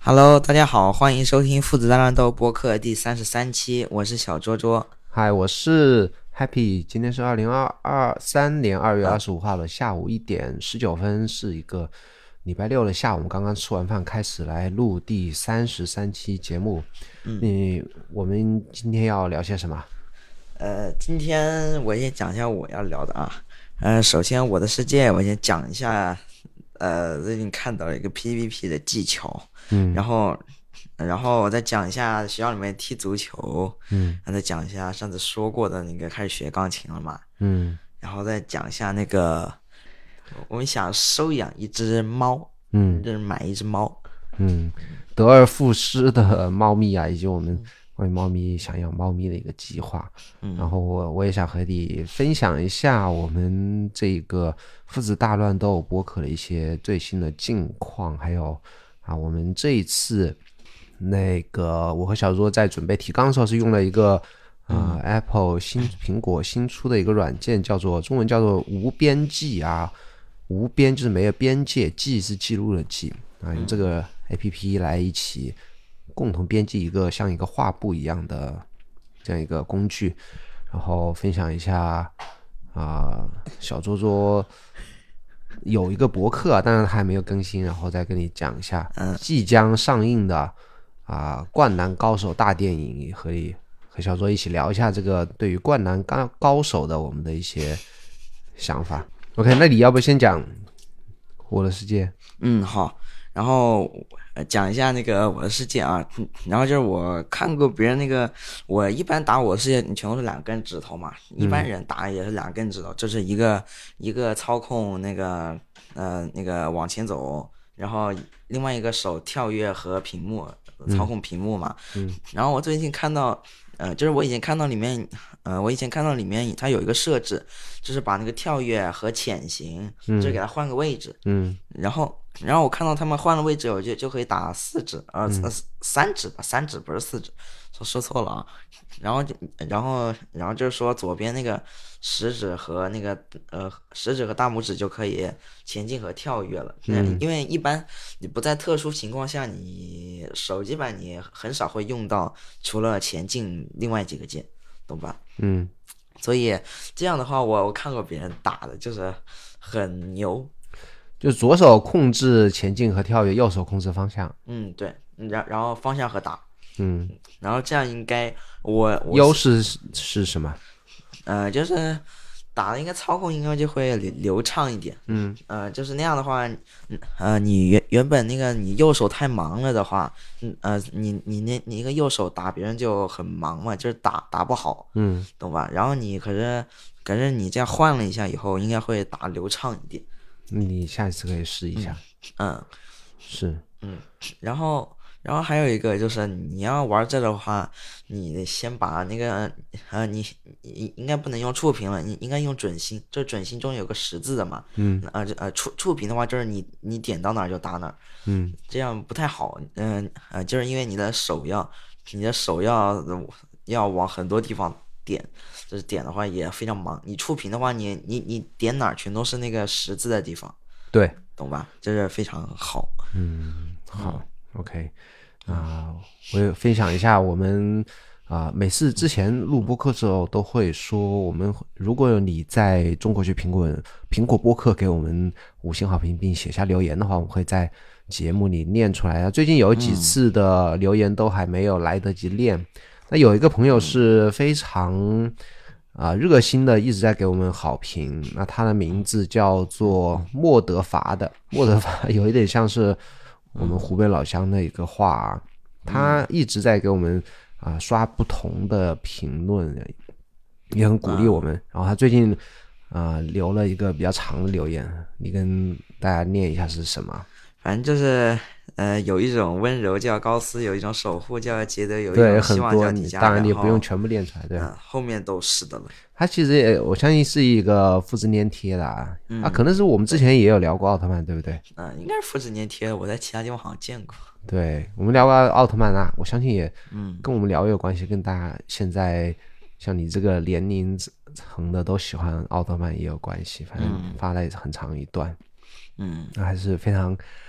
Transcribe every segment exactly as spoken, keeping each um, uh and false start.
Hello，大家好，欢迎收听父子大乱斗播客第三十三期，我是小卓卓。 嗨，我是 Happy， 今天是二零二三年二月二十五号的下午一点十九分，是一个礼拜六的下午，我们刚刚吃完饭，开始来录第三十三期节目。嗯，我们今天要聊些什么？ 呃，今天我先讲一下我要聊的啊。呃，首先我的世界，我先讲一下，呃，最近看到了一个 P V P 的技巧，嗯，然后，然后我再讲一下学校里面踢足球，嗯，然后再讲一下上次说过的那个开始学钢琴了嘛，嗯，然后再讲一下那个我们想收养一只猫，嗯，就是买一只猫， 嗯，得而复失的猫咪啊，以及我们关于猫咪想养猫咪的一个计划，嗯，然后我我也想和你分享一下我们这个父子大乱斗播客的一些最新的近况，还有啊，我们这一次那个我和小卓在准备提纲的时候是用了一个呃、嗯、Apple 新苹果新出的一个软件，叫做中文叫做无边记啊，无边就是没有边界，记是记录的记啊，用这个 A P P 来一起共同编辑一个像一个画布一样的这样一个工具，然后分享一下啊、呃，小周周有一个博客、啊，当然还没有更新，然后再跟你讲一下即将上映的啊、呃《灌篮高手》大电影，和和小周一起聊一下这个对于灌篮高高手的我们的一些想法。OK， 那你要不先讲我的世界？ 嗯，好。然后讲一下那个我的世界啊，然后就是我看过别人那个，我一般打我的世界全都是两根指头嘛，一般人打也是两根指头，就是一个一个操控那个呃那个往前走，然后另外一个手跳跃和屏幕操控屏幕嘛。嗯。嗯然后我最近看到，呃，就是我以前看到里面，呃，我以前看到里面它有一个设置，就是把那个跳跃和潜行，就是给它换个位置。嗯。然后。然后我看到他们换了位置，我就就可以打四指，呃，嗯、三指吧，三指不是四指，说说错了啊。然后就，然后，然后就是说左边那个食指和那个呃食指和大拇指就可以前进和跳跃了。嗯，因为一般你不在特殊情况下，你手机版你很少会用到除了前进另外几个键，懂吧？嗯，所以这样的话，我我看过别人打的，就是很牛。 就左手控制前进和跳跃，右手控制方向。 嗯，对，然然后方向和打。嗯，然后这样应该我优势是什么？ 呃，就是打的应该操控应该就会流流畅一点。嗯，呃，就是那样的话，呃，你原原本那个你右手太忙了的话，嗯呃，你你那你一个右手打别人就很忙嘛，就是打打不好。嗯，懂吧？然后你可是可是你这样换了一下以后，应该会打流畅一点。 你下一次可以试一下。 嗯，嗯是， 嗯，然后，然后还有一个就是你要玩这的话，你得先把那个呃，你你应该不能用触屏了，你应该用准心，这准心中有个十字的嘛。嗯，呃呃触触屏的话，就是你你点到哪儿就打哪儿。嗯，这样不太好。嗯呃, 呃，就是因为你的手要你的手要要往很多地方点。就是点的话也非常忙，你触屏的话你，你你你点哪儿全都是那个十字的地方， 对， 懂吧？这是非常好。 嗯，好、嗯、，OK， 啊、呃，我也分享一下我们啊、呃，每次之前录播客的时候都会说，我们如果你在中国去苹果苹果播客给我们五星好评并写下留言的话，我们会在节目里念出来。最近有几次的留言都还没有来得及念。嗯那有一个朋友是非常啊、呃、热心的，一直在给我们好评。那他的名字叫做莫德伐的，莫德伐有一点像是我们湖北老乡的一个话、啊，他一直在给我们啊、呃、刷不同的评论，也很鼓励我们。然后他最近啊、呃、留了一个比较长的留言，你跟大家念一下是什么？ 反正就是。呃，有一种温柔叫高斯，有一种守护叫杰德，有一种希望叫迪迦。 当然你也不用全部练出来，对、 嗯，后面都是的了。 他其实也，我相信是一个复制粘贴的啊、嗯，啊，可能是我们之前也有聊过奥特曼，对不对？ 嗯，应该是复制粘贴，我在其他地方好像见过。 对，我们聊过奥特曼啊，我相信也，嗯，跟我们聊有关系，跟大家现在像你这个年龄层的都喜欢奥特曼也有关系，反正发了很长一段，嗯，那还是非常。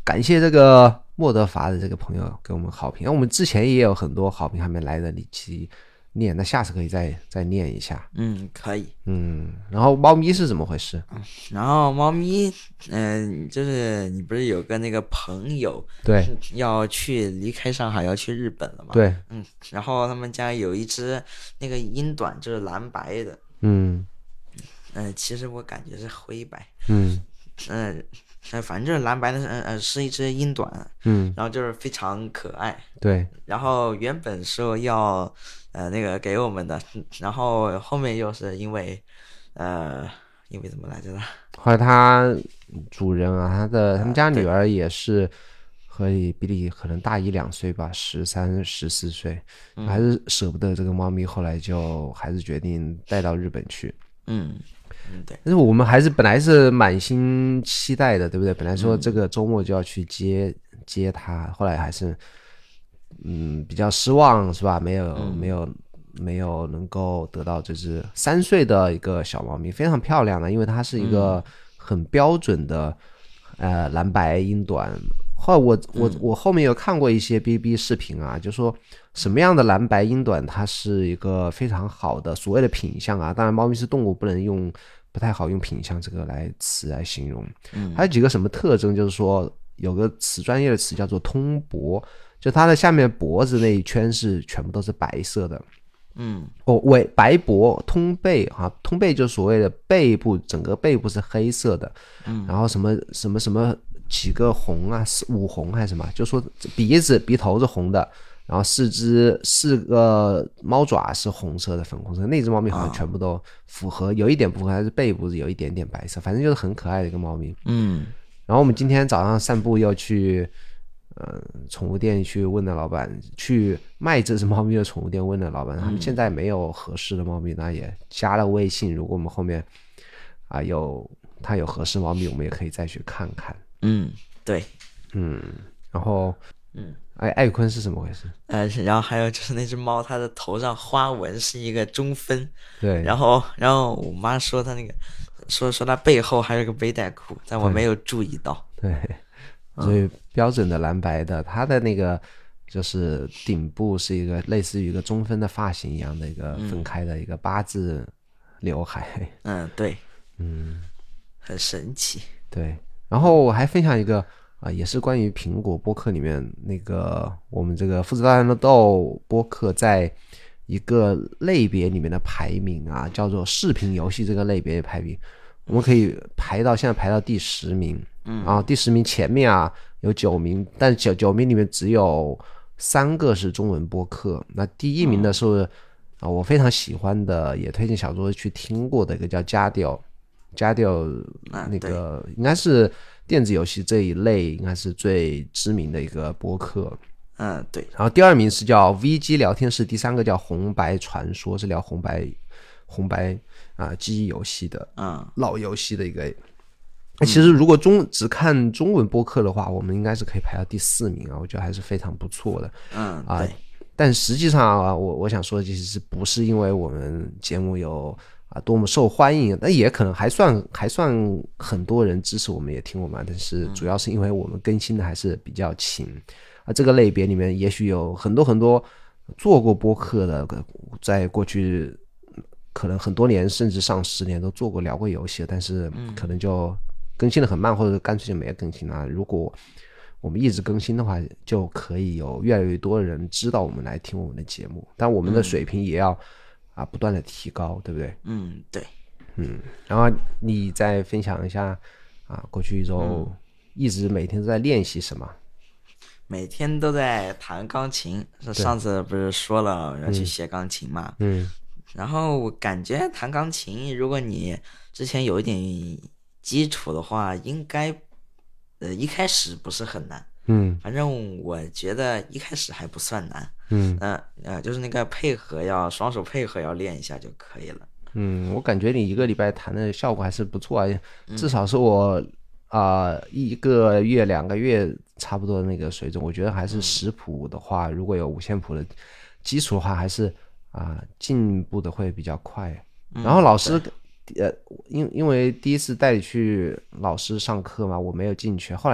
感谢这个莫德法的这个朋友给我们好评，我们之前也有很多好评还没来得及念，那下次可以再再念一下。 嗯，可以。 嗯，然后猫咪是怎么回事？ 嗯，然后猫咪，嗯、呃，就是你不是有个那个朋友， 对， 要去离开上海，要去日本了嘛？ 对， 嗯，然后他们家有一只那个英短，就是蓝白的。 嗯嗯、呃，其实我感觉是灰白。 嗯嗯。呃，反正就是蓝白的，呃呃，是一只英短， 嗯， 然后就是非常可爱。 对， 然后原本说要，呃，那个给我们的，然后后面又是因为，呃，因为怎么来着的？ 后来他主人啊，他的他们家呃女儿也是和比你可能大一两岁吧，十三十四岁， 嗯、 还是舍不得这个猫咪，后来就还是决定带到日本去。 嗯。嗯，对， 但是我们还是本来是满心期待的，对不对？本来说这个周末就要去接、嗯、接他，后来还是嗯比较失望，是吧？没有、嗯、没有没有能够得到这只三岁的一个小猫咪，非常漂亮的，因为它是一个很标准的、嗯、呃蓝白英短。后来我我我后面有看过一些 B B 视频啊，就说什么样的蓝白英短它是一个非常好的所谓的品相啊，当然猫咪是动物，不能用不太好用品相这个来词来形容。嗯，还有几个什么特征，就是说有个词专业的词叫做通脖，就它的下面脖子那一圈是全部都是白色的。 嗯， 哦，尾白脖通背啊，通背就所谓的背部整个背部是黑色的。嗯，然后什么什么什么几个红啊，五红还是什么，就说鼻子鼻头是红的，然后四只四个猫爪是红色的粉红色，那只猫咪好像全部都符合，有一点不符合，还是背部有一点点白色，反正就是很可爱的一个猫咪。 嗯， 然后我们今天早上散步又去呃宠物店去问了老板，去卖这只猫咪的宠物店问了老板，他们现在没有合适的猫咪，那也加了微信，如果我们后面啊有他有合适猫咪，我们也可以再去看看。 嗯，对， 嗯，然后， 嗯， 哎，艾坤是怎么回事？ 呃，然后还有就是那只猫，它的头上花纹是一个中分， 对， 然后，然后我妈说它那个，说说它背后还有个背带裤，但我没有注意到。 对，所以标准的蓝白的，它的那个就是顶部是一个类似于一个中分的发型一样的一个分开的一个八字刘海。 嗯，对， 嗯， 很神奇。 对。然后我还分享一个啊、呃，也是关于苹果播客里面那个我们这个父子大乱斗播客在一个类别里面的排名啊，叫做视频游戏这个类别的排名，我们可以排到现在排到第十名，嗯，然后第十名前面啊有九名，但九九名里面只有三个是中文播客。那第一名的是啊、呃、我非常喜欢的，也推荐小桌去听过的一个叫加调。加调那个应该是电子游戏这一类应该是最知名的一个播客。 嗯，对。 然后第二名是叫 V G 聊天室，第三个叫红白传说，是聊红白红白啊记忆游戏的， 嗯， 老游戏的一个。其实如果中只看中文播客的话，我们应该是可以排到第四名啊，我觉得还是非常不错的。 嗯， 啊， 对。 但实际上啊，我我想说的其实是不是因为我们节目有啊多么受欢迎，那也可能还算还算很多人支持我们也听我们，但是主要是因为我们更新的还是比较勤啊。这个类别里面也许有很多很多做过播客的，在过去可能很多年甚至上十年都做过聊过游戏，但是可能就更新的很慢，或者干脆就没有更新了。如果我们一直更新的话，就可以有越来越多的人知道我们来听我们的节目，但我们的水平也要啊不断的提高，对不对？ 嗯，对。 嗯，然后你再分享一下啊，过去一周一直每天都在练习什么？ 每天都在弹钢琴，上次不是说了要去学钢琴嘛？ 嗯， 然后我感觉弹钢琴，如果你之前有一点基础的话，应该呃一开始不是很难。 嗯， 反正我觉得一开始还不算难。 嗯， 呃呃，就是那个配合要双手配合要练一下就可以了。 嗯，我感觉你一个礼拜弹的效果还是不错啊，至少是我啊、呃、一个月两个月差不多的那个水准。我觉得还是识谱的话，如果有五线谱的基础的话，还是啊、呃、进步的会比较快。然后老师、嗯、呃因因为第一次带你去老师上课嘛，我没有进去，后来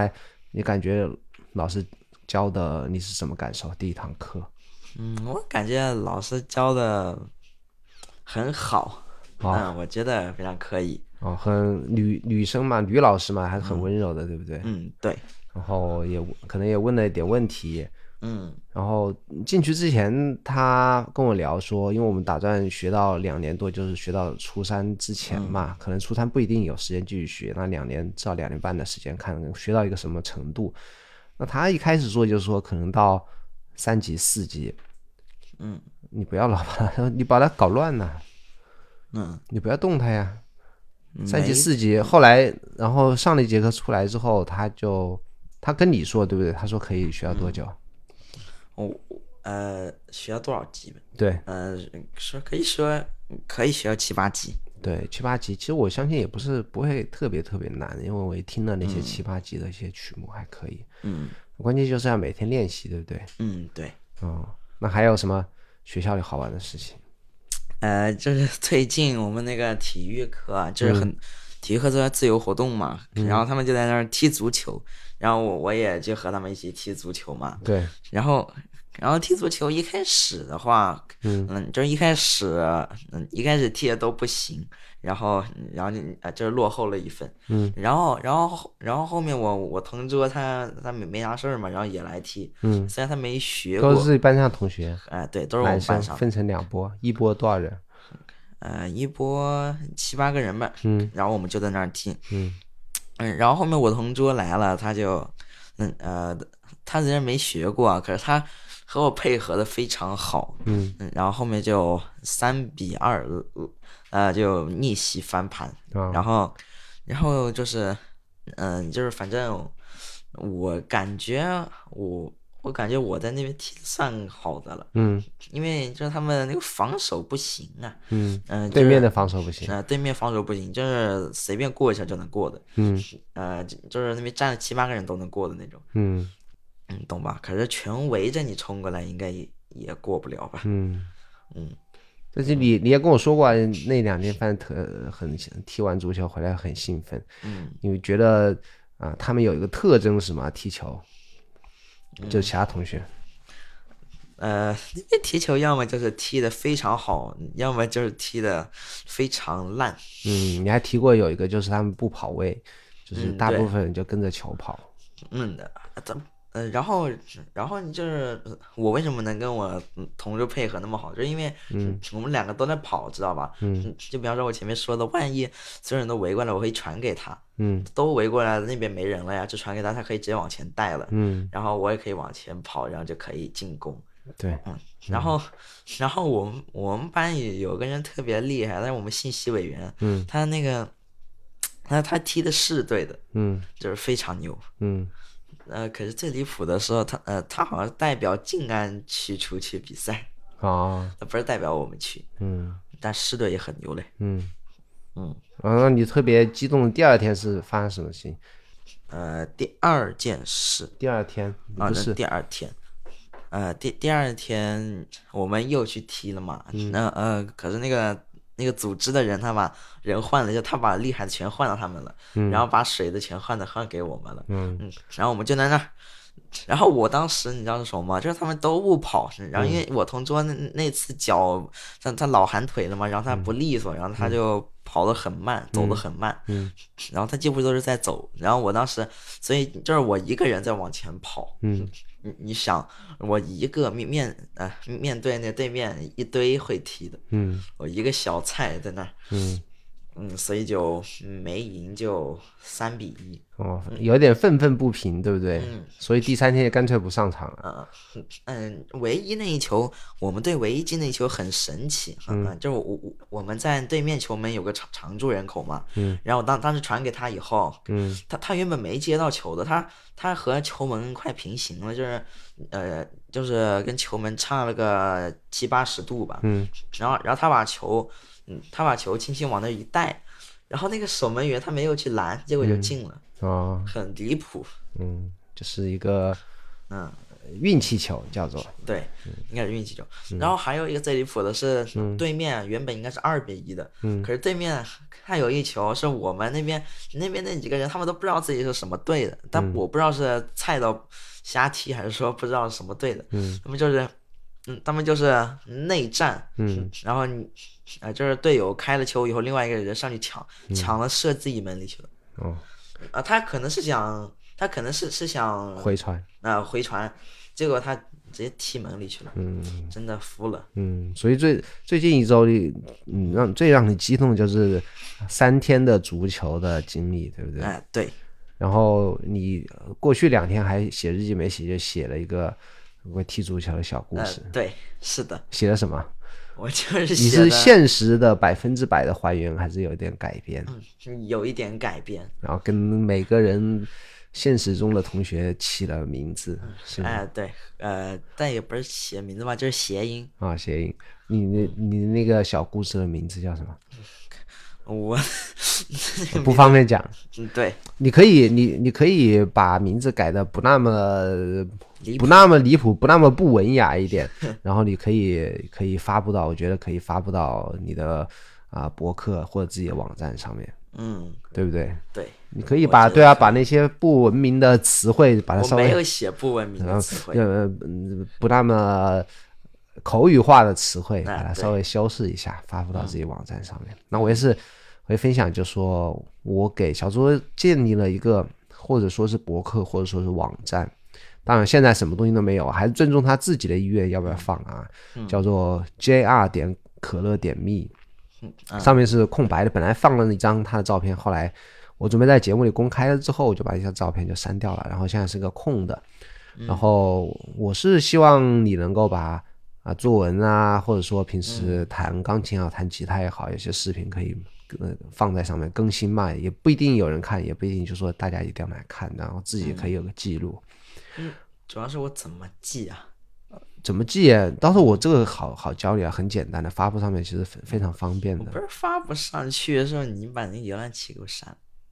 你感觉老师教的你是什么感受？第一堂课？ 嗯，我感觉老师教的很好， 哦、 嗯，我觉得非常可以。 哦，很女女生嘛，女老师嘛，还是很温柔的，对不对？ 嗯，对。 然后也可能也问了一点问题。 嗯， 然后进去之前，他跟我聊说，因为我们打算学到两年多，就是学到初三之前嘛，可能初三不一定有时间继续学，那两年至少两年半的时间，看学到一个什么程度。那他一开始说就是说，可能到三级、四级， 嗯， 你不要老把你把它搞乱了， 嗯， 你不要动它呀。三级、 没四级，后来然后上了一节课出来之后，他就他跟你说对不对？他说可以学到多久？ 我呃学到多少级？ 对， 呃，说可以说可以学到七八级。 对，七八级，其实我相信也不是不会特别特别难，因为我也听了那些七八级的一些曲目还可以。 嗯， 关键就是要每天练习，对不对？ 嗯，对。 哦，那还有什么学校里好玩的事情？ 呃，就是最近我们那个体育课啊，就是很、嗯、体育课都在自由活动嘛、嗯，然后他们就在那儿踢足球，然后我我也就和他们一起踢足球嘛。 对， 然后然后踢足球一开始的话，嗯, 嗯就是一开始嗯一开始踢的都不行，然后然后就啊就是落后了一分， 嗯， 然后然后然后后面我我同桌他他没没啥事儿嘛，然后也来踢， 嗯， 虽然他没学过， 都是班上同学， 哎、呃、对，都是我们班上， 分成两波，一波多少人？ 呃，一波七八个人吧， 嗯， 然后我们就在那儿踢， 嗯嗯，然后后面我同桌来了，他就嗯呃他人家没学过，可是他和我配合的非常好， 嗯嗯，然后后面就三比二，呃，就逆袭翻盘， 哦、 然后，然后就是，嗯、呃，就是反正我感觉我我感觉我在那边踢算好的了， 嗯， 因为就是他们那个防守不行啊， 嗯嗯、呃， 对面的防守不行， 呃，对面防守不行，就是随便过一下就能过的， 嗯， 呃，就是那边站了七八个人都能过的那种， 嗯。 嗯，懂吧？可是全围着你冲过来，应该也也过不了吧？ 嗯嗯， 但是你你也跟我说过，那两天反正特很踢完足球回来很兴奋， 嗯， 因为觉得啊、呃，他们有一个特征是什么？踢球，就其他同学， 呃，那边踢球要么就是踢的非常好，要么就是踢的非常烂。 嗯，你还提过有一个就是他们不跑位，就是大部分人就跟着球跑。 嗯的，咱。呃，然后，然后你就是我为什么能跟我同桌配合那么好，就是因为我们两个都在跑，知道吧？ 嗯， 就比方说我前面说的，万一所有人都围过来，我可以传给他， 嗯， 都围过来了，那边没人了呀，就传给他，他可以直接往前带了， 嗯， 然后我也可以往前跑，然后就可以进攻。 对， 嗯，然后，然后我们我们班也有个人特别厉害，但是我们信息委员， 嗯， 他那个，他他踢的是对的， 嗯， 就是非常牛， 嗯。 呃，可是最离谱的时候，他呃，他好像代表静安区出去比赛， 哦， 他不是代表我们去， 嗯， 但狮队也很牛嘞， 嗯嗯， 啊，你特别激动，第二天是发生什么事情？ 呃，第二件事， 第二天啊， 不是第二天，呃，第第二天我们又去踢了嘛，嗯、那呃，可是那个那个组织的人他把人换了，就他把厉害的全换到他们了， 嗯、 然后把水的全换的换给我们了， 嗯嗯，然后我们就在那儿。然后我当时你知道是什么吗？就是他们都不跑，然后因为我同桌那那次脚他他老寒腿了嘛，然后他不利索，然后他就跑得很慢，走得很慢， 嗯， 然后他几乎都是在走，然后我当时所以就是我一个人在往前跑， 嗯， 你你想我一个面面呃面对那对面一堆会踢的， 嗯， 我一个小菜在那儿， 嗯。 嗯，所以就没赢，就三比一。 哦，有点愤愤不平，对不对？ 嗯， 所以第三天也干脆不上场了。 嗯嗯，唯一那一球，我们队唯一进那一球很神奇，嗯，嗯就是我我我们在对面球门有个常常住人口嘛， 嗯， 然后当当时传给他以后， 嗯， 他他原本没接到球的，他他和球门快平行了，就是呃就是跟球门差了个七八十度吧， 嗯， 然后然后他把球。嗯，他把球轻轻往那一带，然后那个守门员他没有去拦，结果就进了， 嗯、哦， 很离谱。 嗯，就是一个， 嗯， 运气球叫做， 对，应该是运气球。嗯、然后还有一个最离谱的是，嗯、对面原本应该是二比一的，嗯、可是对面还有一球是我们那边那边那几个人他们都不知道自己是什么队的，但我不知道是菜到瞎踢还是说不知道是什么队的，嗯、他们就是。嗯，他们就是内战，嗯，然后你，啊、呃，就是队友开了球以后，另外一个人上去抢，嗯、抢了射自己门里去了。哦，啊、呃，他可能是想，他可能是是想回传， 啊、呃，回传，结果他直接踢门里去了。嗯，真的服了。 嗯，所以最最近一周里，嗯，让最让你激动的就是三天的足球的经历，对不对？ 哎、呃，对。 然后你过去两天还写日记没写，就写了一个。我踢足球的小故事、 呃，对，是的。 写了什么？ 我就是写的。你是现实的百分之百的还原，还是有一点改编？ 嗯，有一点改编。 然后跟每个人现实中的同学起了名字， 嗯、 是吗？ 哎，对，呃，但也不是写名字吧，就是谐音啊，谐音。你那你那个小故事的名字叫什么？ 我不方便讲。 嗯，对， 你可以，你你可以把名字改的不那么不那么离谱，不那么不文雅一点，然后你可以可以发布到，我觉得可以发布到你的啊、呃、博客或者自己的网站上面， 嗯， 对不对？ 对， 你可以把对啊，把那些不文明的词汇把它稍微， 我没有写不文明的词汇， 呃，不那么口语化的词汇， 啊、 把它稍微修饰一下，发布到自己网站上面。嗯、那我也是。我会分享，就说我给小猪建立了一个，或者说是博客，或者说是网站。当然，现在什么东西都没有，还是尊重他自己的意愿，要不要放啊？嗯、叫做 J R 点可乐点 me，、嗯啊、上面是空白的。本来放了一张他的照片，后来我准备在节目里公开了之后，我就把一张照片就删掉了，然后现在是个空的。然后我是希望你能够把啊作文啊，或者说平时弹钢琴啊、弹吉他也好，有些视频可以。放在上面更新嘛，也不一定有人看，也不一定就说大家一定要来看，然后自己可以有个记录。 嗯，主要是我怎么记啊？ 怎么记啊？到时候我这个好好教你啊，很简单的，发布上面其实非常方便的。 我不是发不上去的时候，你把那浏览器给我删。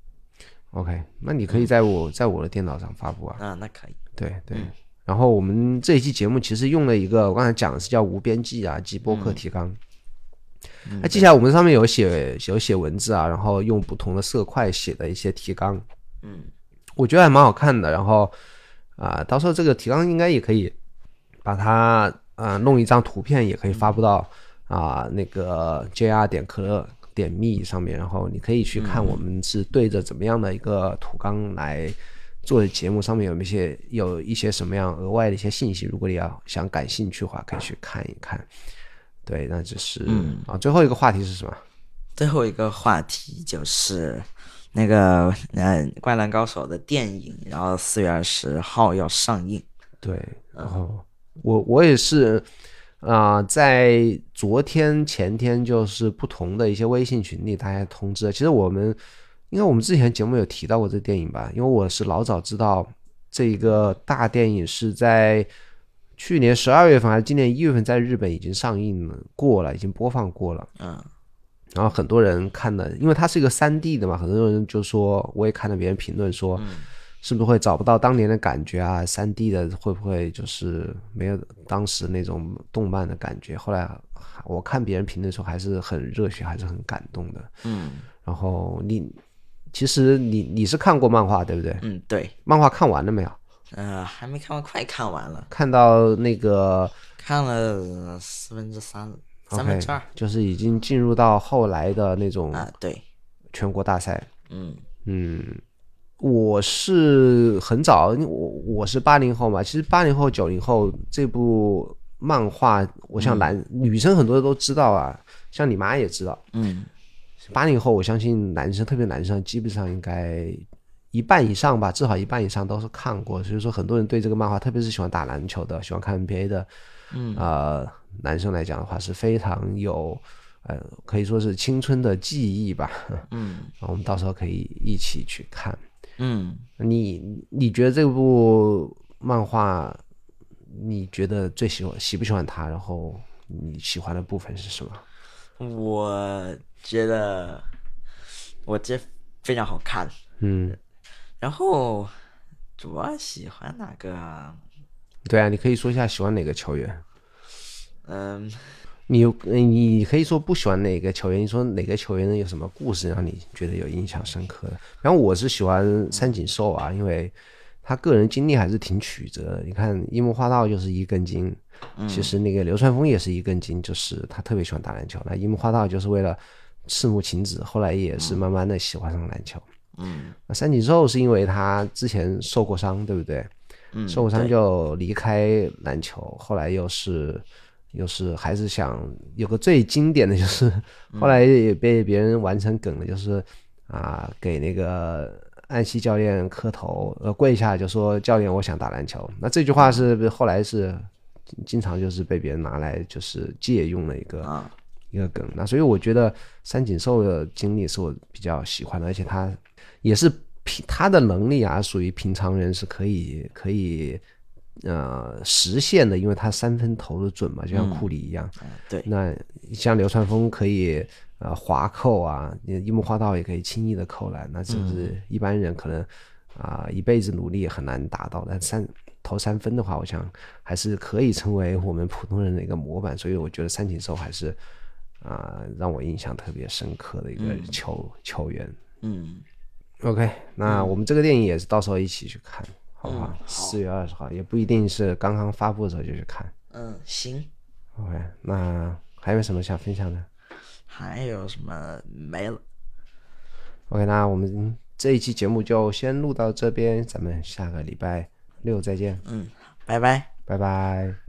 OK， 那你可以在我、嗯、在我的电脑上发布啊。 啊，那可以。 对对、嗯。然后我们这一期节目其实用了一个，我刚才讲的是叫无边记啊，记播客提纲。嗯那记下来，我们上面有写有写文字啊，然后用不同的色块写的一些提纲， 嗯， 我觉得还蛮好看的。然后啊、呃，到时候这个提纲应该也可以把它啊、呃、弄一张图片，也可以发布到啊、呃、那个 J R 点可乐点 me 上面，然后你可以去看我们是对着怎么样的一个图纲来做的节目，上面有一些有一些什么样额外的一些信息，如果你要想感兴趣的话，可以去看一看。对，那就是、嗯、啊，最后一个话题是什么？ 最后一个话题就是那个呃《灌篮高手》的电影，然后四月二十号要上映。 对，然后我我也是啊、呃，在昨天前天就是不同的一些微信群里大家通知，其实我们因为我们之前节目有提到过这个电影吧，因为我是老早知道这个大电影是在去年十二月份还是今年一月份在日本已经上映过了，已经播放过了。 嗯， 然后很多人看的，因为它是一个 三 D 的嘛，很多人就说，我也看了别人评论说，嗯、是不是会找不到当年的感觉啊 ？三 D 的会不会就是没有当时那种动漫的感觉？后来我看别人评论的时候还是很热血，还是很感动的。 嗯， 然后你其实你你是看过漫画对不对？ 嗯，对。 漫画看完了没有？ 呃，还没看完，快看完了。 看到那个看了四分之三，三分之二， 就是已经进入到后来的那种啊，对， 全国大赛。 嗯嗯，我是很早，我我是八零后嘛，其实八零后、九零后这部漫画，我想男、嗯、女生很多都知道啊，像你妈也知道。 嗯， 八零后，我相信男生，特别男生，基本上应该。一半以上吧，至少一半以上都是看过，所以说很多人对这个漫画，特别是喜欢打篮球的、喜欢看 N B A 的， 嗯， 呃，男生来讲的话是非常有，呃，可以说是青春的记忆吧。 嗯， 我们到时候可以一起去看。 嗯， 你你觉得这部漫画，你觉得最喜欢喜不喜欢它？然后你喜欢的部分是什么？ 我觉得，我觉得非常好看。 嗯。 然后主要喜欢哪个？ 对啊，你可以说一下喜欢哪个球员。 嗯， 你有你可以说不喜欢哪个球员，你说哪个球员有什么故事让你觉得有印象深刻的？然后我是喜欢三井寿啊，因为他个人经历还是挺曲折的。你看樱木花道就是一根筋，其实那个流川枫也是一根筋，就是他特别喜欢打篮球。那樱木花道就是为了赤木晴子，后来也是慢慢的喜欢上篮球。 嗯， 那三井寿是因为他之前受过伤，对不对？ 嗯， 受过伤就离开篮球，后来又是又是还是想有个最经典的就是后来也被别人玩成梗了，就是啊给那个安西教练磕头呃跪下就说教练我想打篮球。那这句话是后来是经常就是被别人拿来就是借用了一个、啊、一个梗。那所以我觉得三井寿的经历是我比较喜欢的，而且他也是他的能力啊属于平常人是可以可以呃实现的，因为他三分投的准嘛，就像库里一样、 嗯、对， 那像流川枫可以呃滑扣啊，樱木花道也可以轻易的扣篮，那这是一般人可能啊、呃、一辈子努力也很难达到，但三投三分的话我想还是可以成为我们普通人的一个模板，所以我觉得三井寿还是啊、呃、让我印象特别深刻的一个球、嗯、球员。 嗯 OK， 那我们这个电影也是到时候一起去看，好不好？四、嗯、月二十号也不一定是刚刚发布的时候就去看。 嗯，行。 OK， 那还有什么想分享的？ 还有什么没了 ？OK， 那我们这一期节目就先录到这边，咱们下个礼拜六再见。 嗯，拜拜， 拜拜。